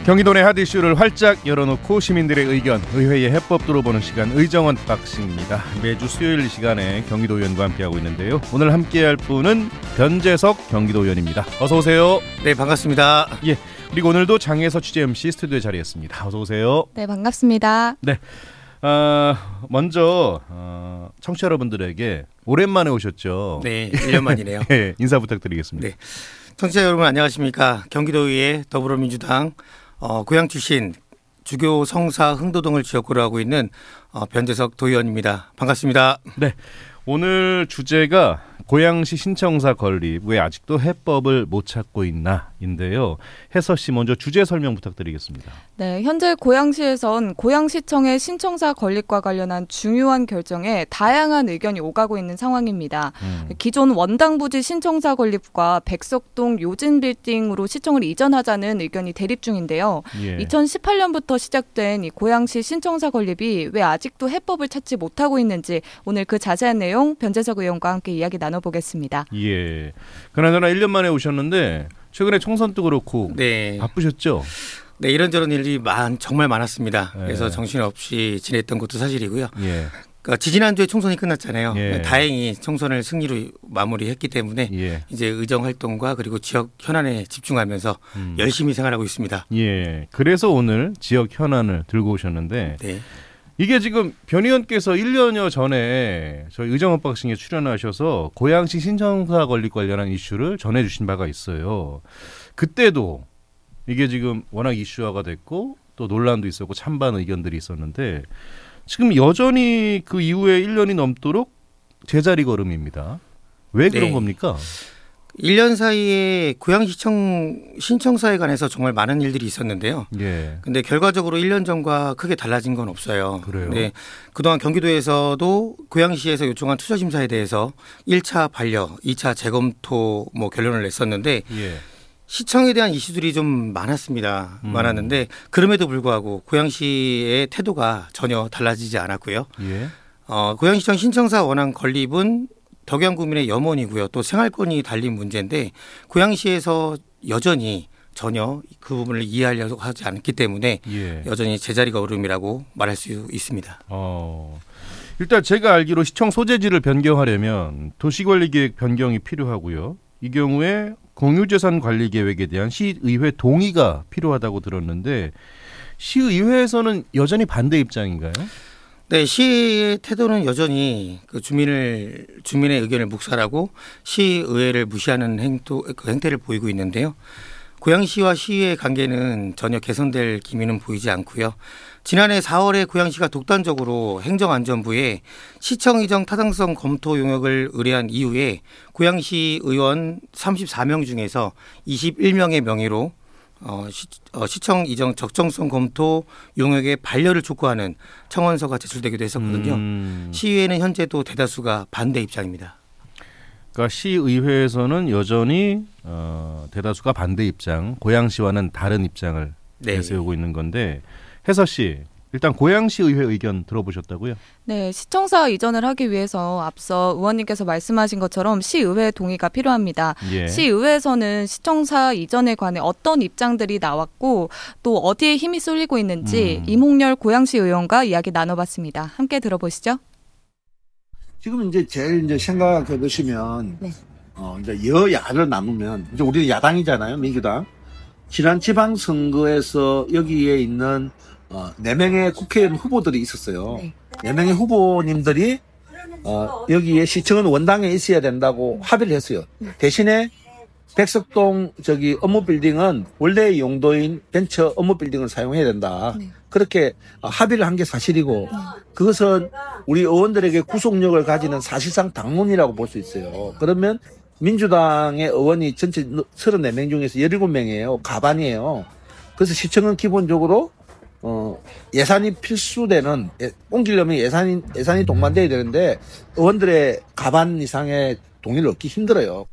경기도 내 핫 이슈를 활짝 열어놓고 시민들의 의견, 의회의 해법 들어보는 시간 의정 언박싱입니다. 매주 수요일 이 시간에 경기도 의원과 함께하고 있는데요. 오늘 함께할 분은 변재석 경기도 의원입니다. 어서 오세요. 네, 반갑습니다. 예, 그리고 오늘도 장혜서 취재 MC 스튜디오에 자리했습니다. 어서 오세요. 네, 반갑습니다. 네, 먼저 청취자 여러분들에게 오랜만에 오셨죠? 네, 1년 만이네요. 네, 인사 부탁드리겠습니다. 네, 청취자 여러분 안녕하십니까? 경기도의회 더불어민주당 고향 출신 주교 성사 흥도동을 지역구로 하고 있는 변재석 도의원입니다. 반갑습니다. 네, 오늘 주제가 고양시 신청사 건립 왜 아직도 해법을 못 찾고 있나인데요. 혜서 씨 먼저 주제 설명 부탁드리겠습니다. 네, 현재 고양시에선 고양시청의 신청사 건립과 관련한 중요한 결정에 다양한 의견이 오가고 있는 상황입니다. 기존 원당 부지 신청사 건립과 백석동 요진 빌딩으로 시청을 이전하자는 의견이 대립 중인데요. 예. 2018년부터 시작된 이 고양시 신청사 건립이 왜 아직도 해법을 찾지 못하고 있는지 오늘 그 자세한 내용 변재석 의원과 함께 이야기 나눠보겠습니다. 예. 그나저나 1년 만에 오셨는데 최근에 총선도 그렇고 네. 바쁘셨죠? 네, 이런저런 일이 정말 많았습니다. 예. 그래서 정신없이 지냈던 것도 사실이고요. 예. 그러니까 지지난주에 총선이 끝났잖아요. 예. 다행히 총선을 승리로 마무리했기 때문에 예. 이제 의정 활동과 그리고 지역 현안에 집중하면서 열심히 생활하고 있습니다. 예. 그래서 오늘 지역 현안을 들고 오셨는데 네. 이게 지금 변 의원께서 1년여 전에 저희 의정 언박싱에 출연하셔서 고양시 신청사 건립 관련한 이슈를 전해주신 바가 있어요. 그때도 이게 지금 워낙 이슈화가 됐고 또 논란도 있었고 찬반 의견들이 있었는데 지금 여전히 그 이후에 1년이 넘도록 제자리 걸음입니다. 왜 그런 네. 겁니까? 1년 사이에 고양시청 신청사에 관해서 정말 많은 일들이 있었는데요. 예. 근데 결과적으로 1년 전과 크게 달라진 건 없어요. 그래요? 네. 그동안 경기도에서도 고양시에서 요청한 투자 심사에 대해서 1차 반려, 2차 재검토 결론을 냈었는데 예. 시청에 대한 이슈들이 좀 많았는데 그럼에도 불구하고 고양시의 태도가 전혀 달라지지 않았고요. 예. 고양시청 신청사 원안 건립은 덕양구민의 염원이고요. 또 생활권이 달린 문제인데 고양시에서 여전히 전혀 그 부분을 이해하려고 하지 않기 때문에 예. 여전히 제자리 걸음이라고 말할 수 있습니다. 일단 제가 알기로 시청 소재지를 변경하려면 도시관리계획 변경이 필요하고요. 이 경우에 공유재산 관리 계획에 대한 시의회 동의가 필요하다고 들었는데 시의회에서는 여전히 반대 입장인가요? 네, 시의 태도는 여전히 그 주민의 의견을 묵살하고 시의회를 무시하는 행태를 보이고 있는데요. 고양시와 시의 관계는 전혀 개선될 기미는 보이지 않고요. 지난해 4월에 고양시가 독단적으로 행정안전부에 시청 이전 타당성 검토 용역을 의뢰한 이후에 고양시 의원 34명 중에서 21명의 명의로 시청 이전 적정성 검토 용역의 반려를 촉구하는 청원서가 제출되기도 했었거든요. 시의회는 현재도 대다수가 반대 입장입니다. 그러니까 시의회에서는 여전히 대다수가 반대 입장, 고양시와는 다른 입장을 내세우고 있는 건데 혜서 씨, 일단 고양시 의회 의견 들어보셨다고요? 네, 시청사 이전을 하기 위해서 앞서 의원님께서 말씀하신 것처럼 시의회 동의가 필요합니다. 예. 시의회에서는 시청사 이전에 관해 어떤 입장들이 나왔고 또 어디에 힘이 쏠리고 있는지 이몽렬 고양시 의원과 이야기 나눠봤습니다. 함께 들어보시죠. 지금 제일 생각해 보시면 네. 이제 여야를 나누면 이제 우리는 야당이잖아요, 민주당. 지난 지방선거에서 여기에 있는 4명의 국회의원 후보들이 있었어요. 네. 4명의 후보님들이 여기에 시청은 원당에 있어야 된다고 합의를 했어요. 대신에 백석동 업무빌딩은 원래의 용도인 벤처 업무빌딩을 사용해야 된다. 네. 그렇게 합의를 한 게 사실이고 그것은 우리 의원들에게 구속력을 가지는 사실상 당론이라고 볼 수 있어요. 그러면 민주당의 의원이 전체 34명 중에서 17명이에요. 가반이에요. 그래서 시청은 기본적으로 예산이 필수되는 옮기려면 예산이 동반돼야 되는데 의원들의 가반 이상의 동의를 얻기 힘들어요.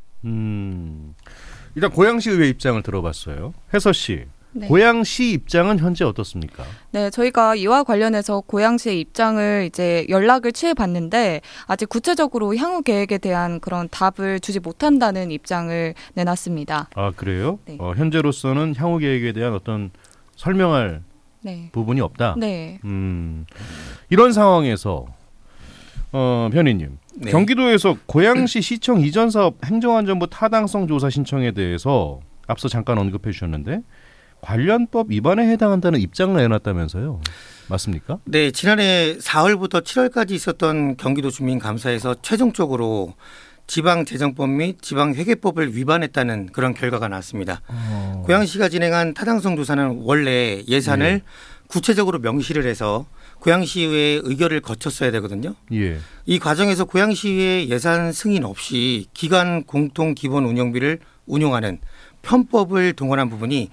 일단 고양시 의회 입장을 들어봤어요. 혜서 씨, 네. 고양시 입장은 현재 어떻습니까? 네, 저희가 이와 관련해서 고양시의 입장을 이제 연락을 취해봤는데 아직 구체적으로 향후 계획에 대한 그런 답을 주지 못한다는 입장을 내놨습니다. 아, 그래요? 네. 현재로서는 향후 계획에 대한 어떤 설명할 네. 부분이 없다. 네. 이런 상황에서 변희님, 네. 경기도에서 고양시 시청 이전 사업 행정안전부 타당성 조사 신청에 대해서 앞서 잠깐 언급해 주셨는데 관련법 위반에 해당한다는 입장을 내놨다면서요. 맞습니까? 네, 지난해 4월부터 7월까지 있었던 경기도 주민감사에서 최종적으로 지방재정법 및 지방회계법을 위반했다는 그런 결과가 나왔습니다. 고양시가 진행한 타당성 조사는 원래 예산을 예. 구체적으로 명시를 해서 고양시의회의 의결을 거쳤어야 되거든요. 예. 이 과정에서 고양시의회 예산 승인 없이 기관 공통 기본 운영비를 운용하는 편법을 동원한 부분이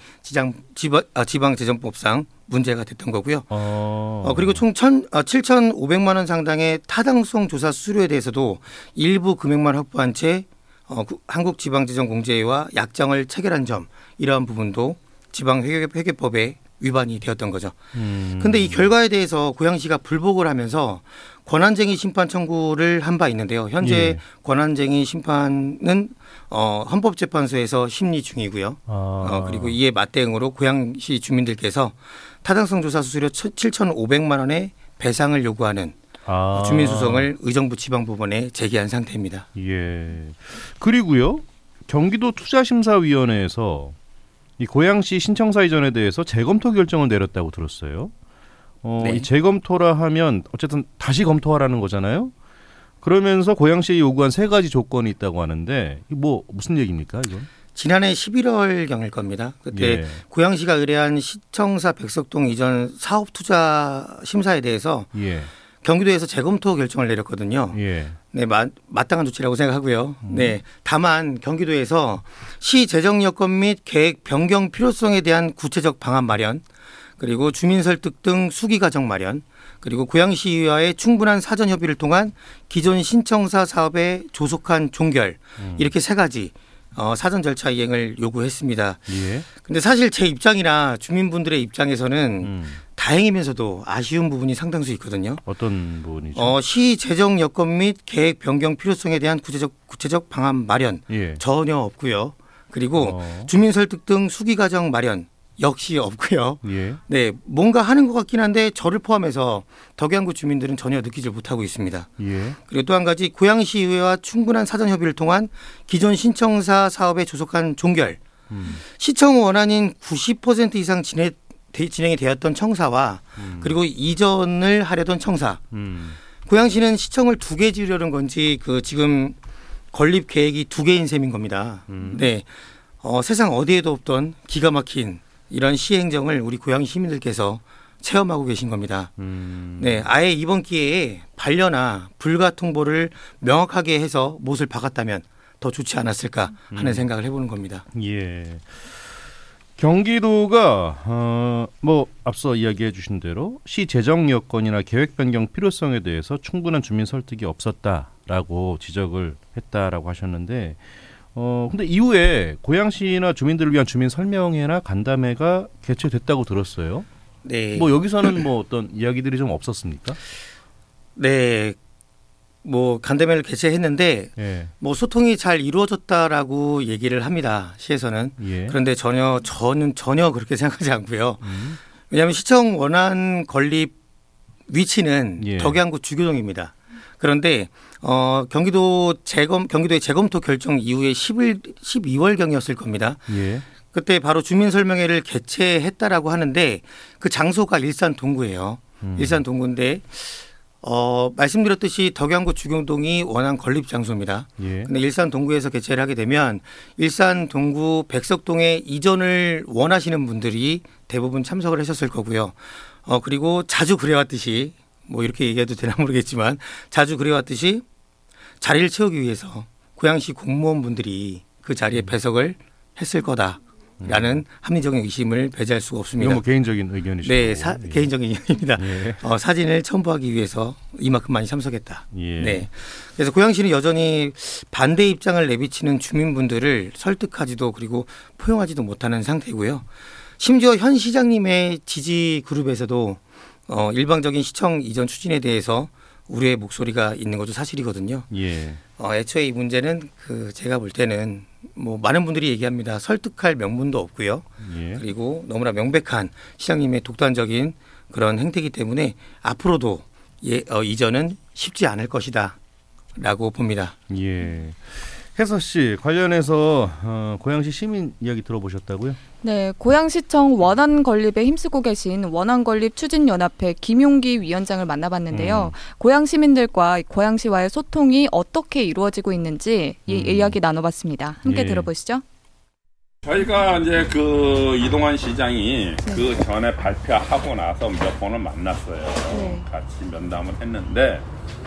지방재정법상 문제가 됐던 거고요. 그리고 총 7,500만 원 상당의 타당성 조사 수수료에 대해서도 일부 금액만 확보한 채 한국지방재정공제회와 약정을 체결한 점, 이러한 부분도 지방회계법에 위반이 되었던 거죠. 그런데 이 결과에 대해서 고양시가 불복을 하면서 권한쟁의 심판 청구를 한 바 있는데요. 현재 예. 권한쟁의 심판은 헌법재판소에서 심리 중이고요. 그리고 이에 맞대응으로 고양시 주민들께서 타당성 조사 수수료 7,500만 원의 배상을 요구하는 주민소송을 의정부 지방법원에 제기한 상태입니다. 예. 그리고요, 경기도 투자심사위원회에서 이 고양시 신청사 이전에 대해서 재검토 결정을 내렸다고 들었어요. 네. 이 재검토라 하면 어쨌든 다시 검토하라는 거잖아요. 그러면서 고양시에 요구한 3가지 조건이 있다고 하는데 뭐 무슨 얘기입니까, 이건? 지난해 11월경일 겁니다. 그때 예. 고양시가 의뢰한 시청사 백석동 이전 사업 투자 심사에 대해서 예. 경기도에서 재검토 결정을 내렸거든요. 예. 네, 마땅한 조치라고 생각하고요. 네, 다만 경기도에서 시 재정 여건 및 계획 변경 필요성에 대한 구체적 방안 마련, 그리고 주민 설득 등 수기 과정 마련, 그리고 고양시와의 충분한 사전 협의를 통한 기존 신청사 사업의 조속한 종결, 이렇게 3가지 사전 절차 이행을 요구했습니다. 예. 근데 사실 제 입장이나 주민분들의 입장에서는 다행이면서도 아쉬운 부분이 상당수 있거든요. 어떤 부분이죠? 시 재정 여건 및 계획 변경 필요성에 대한 구체적 방안 마련 예. 전혀 없고요. 그리고 주민 설득 등 수기 과정 마련 역시 없고요. 예. 네, 뭔가 하는 것 같긴 한데 저를 포함해서 덕양구 주민들은 전혀 느끼지 못하고 있습니다. 예. 그리고 또 한 가지 고양시의회와 충분한 사전 협의를 통한 기존 신청사 사업의 조속한 종결. 시청 원안인 90% 이상 진행이 되었던 청사와 그리고 이전을 하려던 청사. 고양시는 시청을 2개 지으려는 건지 지금 건립 계획이 2개인 셈인 겁니다. 네, 세상 어디에도 없던 기가 막힌 이런 시행정을 우리 고양시 시민들께서 체험하고 계신 겁니다. 네, 아예 이번 기회에 반려나 불가 통보를 못을 해서 못을 박았다면 더 좋지 않았을까 하는 생각을 해보는 겁니다. 예. 경기도가 뭐 앞서 이야기해 주신 대로 시 재정 여건이나 계획 변경 필요성에 대해서 충분한 주민 설득이 없었다라고 지적을 했다라고 하셨는데 근데 이후에 고양시나 주민들을 위한 주민 설명회나 간담회가 개최됐다고 들었어요. 네. 뭐 여기서는 뭐 어떤 이야기들이 좀 없었습니까? 네. 뭐 간담회를 개최했는데 예. 뭐 소통이 잘 이루어졌다라고 얘기를 합니다. 시에서는. 예. 그런데 저는 전혀 그렇게 생각하지 않고요. 왜냐하면 시청 원안 건립 위치는 예. 덕양구 주교동입니다. 그런데 경기도의 재검토 결정 이후에 12월경이었을 겁니다. 예. 그때 바로 주민설명회를 개최했다라고 하는데 그 장소가 일산 동구예요. 일산 동구인데 말씀드렸듯이 덕양구 주교동이 원안 건립 장소입니다. 예. 근데 일산 동구에서 개최를 하게 되면 일산 동구 백석동에 이전을 원하시는 분들이 대부분 참석을 하셨을 거고요. 그리고 자주 그래왔듯이 뭐 이렇게 얘기해도 되나 모르겠지만 자주 그래왔듯이 자리를 채우기 위해서 고양시 공무원분들이 그 자리에 배석을 했을 거다라는 합리적인 의심을 배제할 수가 없습니다. 이건 뭐 개인적인 의견이시죠? 네, 예. 개인적인 의견입니다. 예. 사진을 첨부하기 위해서 이만큼 많이 참석했다. 예. 네. 그래서 고양시는 여전히 반대 입장을 내비치는 주민분들을 설득하지도 그리고 포용하지도 못하는 상태고요. 심지어 현 시장님의 지지 그룹에서도 일방적인 시청 이전 추진에 대해서 우리의 목소리가 있는 것도 사실이거든요. 예. 애초에 이 문제는 제가 볼 때는 뭐 많은 분들이 얘기합니다. 설득할 명분도 없고요. 예. 그리고 너무나 명백한 시장님의 독단적인 그런 행태이기 때문에 앞으로도 이전은 쉽지 않을 것이다라고 봅니다. 예. 혜서 씨 관련해서 고양시 시민 이야기 들어보셨다고요? 네, 고양시청 원안 건립에 힘쓰고 계신 원안 건립 추진연합회 김용기 위원장을 만나봤는데요. 고양 시민들과 고양시와의 소통이 어떻게 이루어지고 있는지 이 이야기 나눠봤습니다. 함께 들어보시죠. 저희가 이제 이동환 시장이 그 전에 발표하고 나서 몇 번을 만났어요. 네. 같이 면담을 했는데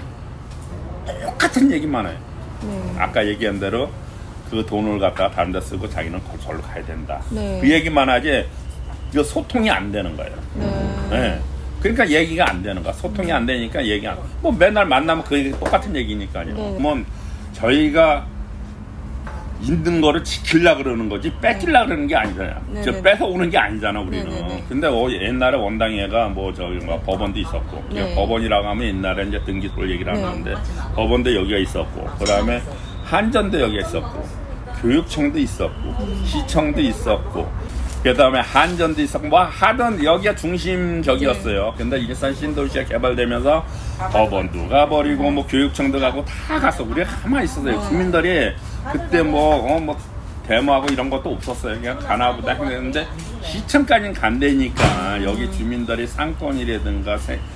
똑같은 얘기만 해요. 네. 아까 얘기한 대로 그 돈을 갖다가 다른 데 쓰고 자기는 절로 가야 된다. 네. 그 얘기만 하지 이거 소통이 안 되는 거예요. 네. 그러니까 얘기가 안 되는 거야. 소통이 안 되니까 얘기가 뭐 맨날 만나면 그 얘기 똑같은 얘기니까요. 네. 뭐 저희가 있는 거를 지키려고 그러는 거지 뺏기려고 그러는 게 아니잖아요. 네. 저 뺏어오는 게 아니잖아 우리는. 네. 근데 옛날에 원당회가 법원도 있었고 네. 법원이라고 하면 옛날에 이제 등기소를 얘기를 네. 하는데 법원도 여기가 있었고 그다음에 한전도 여기가 있었고 교육청도 있었고 시청도 있었고 그다음에 한전도 있었고 뭐 하던 여기가 중심적이었어요. 근데 일산 신도시가 개발되면서 법원도 가버리고 뭐 교육청도 가고 다 갔어. 우리가 가만히 있었어요. 주민들이 그때 뭐 데모하고 이런 것도 없었어요. 그냥 가나보다 했는데 시청까지는 간다니까 여기 주민들이 상권이라든가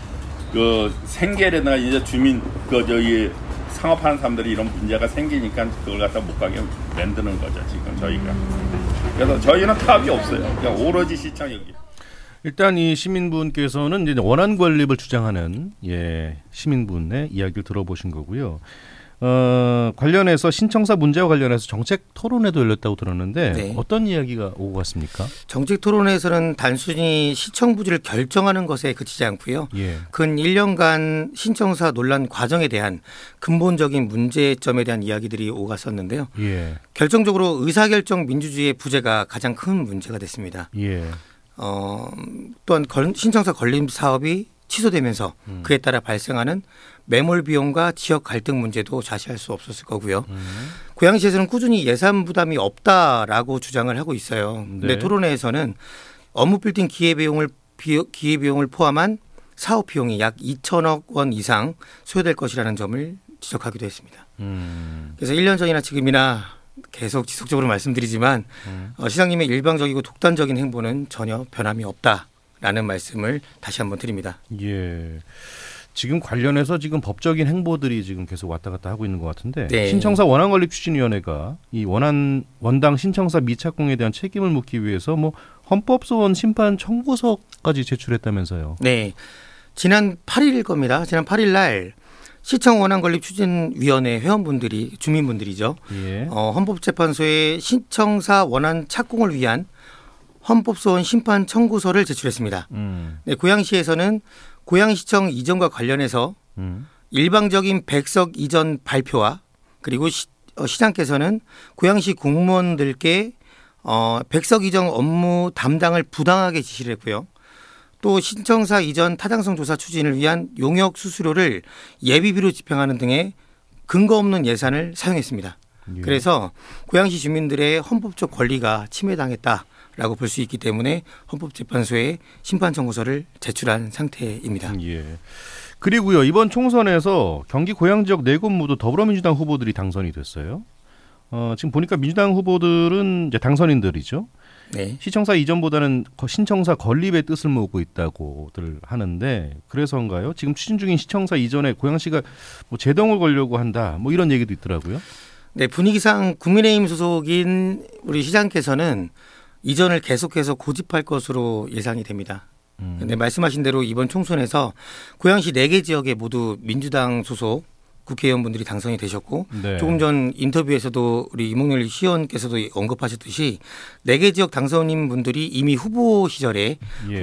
생계라든가 이제 주민 저기 상업하는 사람들이 이런 문제가 생기니까 그걸 갖다 못 가게 만드는 거죠 지금 저희가. 그래서 저희는 타협이 없어요. 그냥 오로지 시청 여기. 일단 이 시민분께서는 이제 원안 건립을 주장하는 시민분의 이야기를 들어보신 거고요. 관련해서 신청사 문제와 관련해서 정책 토론회도 열렸다고 들었는데 네. 어떤 이야기가 오고 갔습니까? 정책 토론회에서는 단순히 시청 부지를 결정하는 것에 그치지 않고요. 예. 근 1년간 신청사 논란 과정에 대한 근본적인 문제점에 대한 이야기들이 오갔었는데요. 예. 결정적으로 의사결정 민주주의의 부재가 가장 큰 문제가 됐습니다. 예. 또한 신청사 건립 사업이 취소되면서 그에 따라 발생하는 매몰 비용과 지역 갈등 문제도 좌시할 수 없었을 거고요. 고양시에서는 꾸준히 예산 부담이 없다라고 주장을 하고 있어요. 근데 네. 토론회에서는 업무 빌딩 기회비용을 포함한 사업 비용이 약 2천억 원 이상 소요될 것이라는 점을 지적하기도 했습니다. 그래서 1년 전이나 지금이나 계속 지속적으로 말씀드리지만 시장님의 일방적이고 독단적인 행보는 전혀 변함이 없다라는 말씀을 다시 한번 드립니다. 예. 지금 관련해서 지금 법적인 행보들이 지금 계속 왔다 갔다 하고 있는 것 같은데 네. 신청사 원안건립추진위원회가 이 원당 신청사 미착공에 대한 책임을 묻기 위해서 뭐 헌법소원 심판 청구서까지 제출했다면서요. 네, 지난 8일일 겁니다. 지난 8일 날 시청 원안건립추진위원회 회원분들이 주민분들이죠. 예. 헌법재판소에 신청사 원안 착공을 위한 헌법소원 심판 청구서를 제출했습니다. 네, 고양시에서는 고양시청 이전과 관련해서 일방적인 백석 이전 발표와 그리고 시장께서는 고양시 공무원들께 백석 이전 업무 담당을 부당하게 지시를 했고요. 또 신청사 이전 타당성 조사 추진을 위한 용역 수수료를 예비비로 집행하는 등의 근거 없는 예산을 사용했습니다. 예. 그래서 고양시 주민들의 헌법적 권리가 침해당했다라고 볼 수 있기 때문에 헌법재판소에 심판 청구서를 제출한 상태입니다. 예. 그리고요 이번 총선에서 경기 고양 지역 4곳 모두 더불어민주당 후보들이 당선이 됐어요. 지금 보니까 민주당 후보들은 이제 당선인들이죠. 네. 시청사 이전보다는 신청사 건립의 뜻을 모으고 있다고들 하는데 그래서인가요? 지금 추진 중인 시청사 이전에 고양시가 뭐 제동을 걸려고 한다. 뭐 이런 얘기도 있더라고요. 네, 분위기상 국민의힘 소속인 우리 시장께서는 이전을 계속해서 고집할 것으로 예상이 됩니다. 그런데 말씀하신 대로 이번 총선에서 고양시 4개 지역에 모두 민주당 소속 국회의원분들이 당선이 되셨고 네. 조금 전 인터뷰에서도 우리 이몽렬 시의원께서도 언급하셨듯이 4개 지역 당선인 분들이 이미 후보 시절에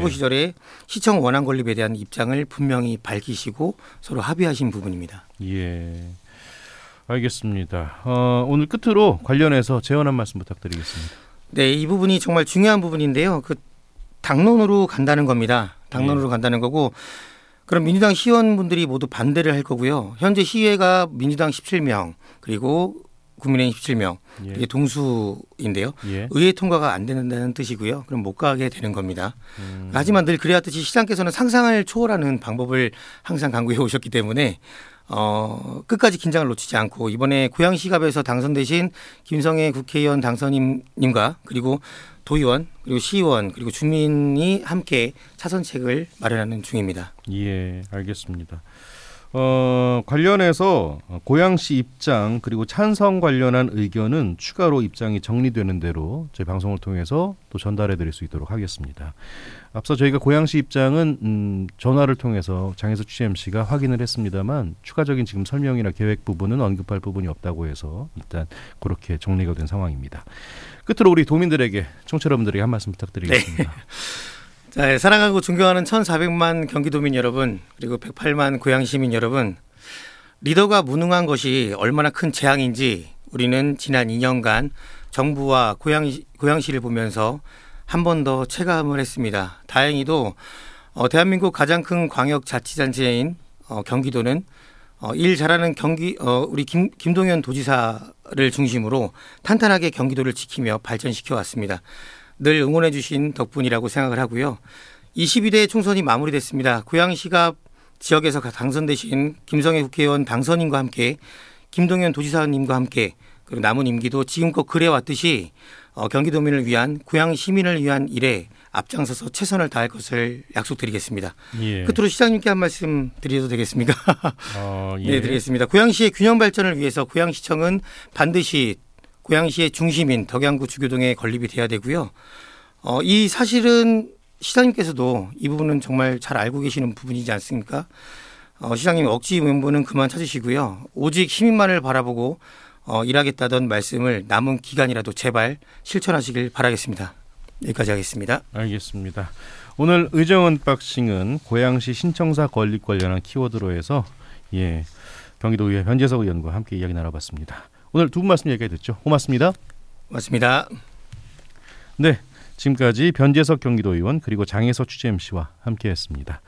시청 원안 건립에 대한 입장을 분명히 밝히시고 서로 합의하신 부분입니다. 예. 알겠습니다. 오늘 끝으로 관련해서 제언 한 말씀 부탁드리겠습니다. 네, 이 부분이 정말 중요한 부분인데요. 당론으로 간다는 겁니다. 당론으로 간다는 거고 그럼 민주당 시의원분들이 모두 반대를 할 거고요. 현재 시의회가 민주당 17명 그리고 국민의힘 17명 예. 이게 동수인데요. 예. 의회 통과가 안 된다는 뜻이고요. 그럼 못 가게 되는 겁니다. 하지만 늘 그래왔듯이 시장께서는 상상을 초월하는 방법을 항상 강구해 오셨기 때문에 끝까지 긴장을 놓치지 않고 이번에 고양시갑에서 당선되신 김성애 국회의원 당선인님과 그리고 도의원 그리고 시의원 그리고 주민이 함께 차선책을 마련하는 중입니다. 예, 알겠습니다. 관련해서 고양시 입장 그리고 찬성 관련한 의견은 추가로 입장이 정리되는 대로 저희 방송을 통해서 또 전달해 드릴 수 있도록 하겠습니다. 앞서 저희가 고양시 입장은 전화를 통해서 장혜석 취재MC가 확인을 했습니다만 추가적인 지금 설명이나 계획 부분은 언급할 부분이 없다고 해서 일단 그렇게 정리가 된 상황입니다. 끝으로 우리 도민들에게 청취자 여러분들에게 한 말씀 부탁드리겠습니다. 네. 자, 사랑하고 존경하는 1,400만 경기도민 여러분 그리고 108만 고양시민 여러분, 리더가 무능한 것이 얼마나 큰 재앙인지 우리는 지난 2년간 정부와 고양시를 보면서 한 번 더 체감을 했습니다. 다행히도 대한민국 가장 큰 광역자치단체인 경기도는 일 잘하는 우리 김동연 도지사를 중심으로 탄탄하게 경기도를 지키며 발전시켜 왔습니다. 늘 응원해 주신 덕분이라고 생각을 하고요. 22대 총선이 마무리됐습니다. 고양시갑 지역에서 당선되신 김성애 국회의원 당선인과 함께 김동연 도지사님과 함께 그리고 남은 임기도 지금껏 그래왔듯이 경기도민을 위한 고양 시민을 위한 일에 앞장서서 최선을 다할 것을 약속드리겠습니다. 예. 끝으로 시장님께 한 말씀 드려도 되겠습니까? 예. 네, 드리겠습니다. 고양시의 균형 발전을 위해서 고양시청은 반드시 고양시의 중심인 덕양구 주교동에 건립이 돼야 되고요. 이 사실은 시장님께서도 이 부분은 정말 잘 알고 계시는 부분이지 않습니까? 시장님 억지 명분은 그만 찾으시고요. 오직 시민만을 바라보고 일하겠다던 말씀을 남은 기간이라도 제발 실천하시길 바라겠습니다. 여기까지 하겠습니다. 알겠습니다. 오늘 의정 언박싱은 고양시 신청사 건립 관련한 키워드로 해서 경기도의회 변재석 의원과 함께 이야기 나눠봤습니다. 오늘 두 분 말씀 얘기해 듣죠. 고맙습니다. 고맙습니다. 네, 지금까지 변재석 경기도의원 그리고 장혜석 취재MC와 함께했습니다.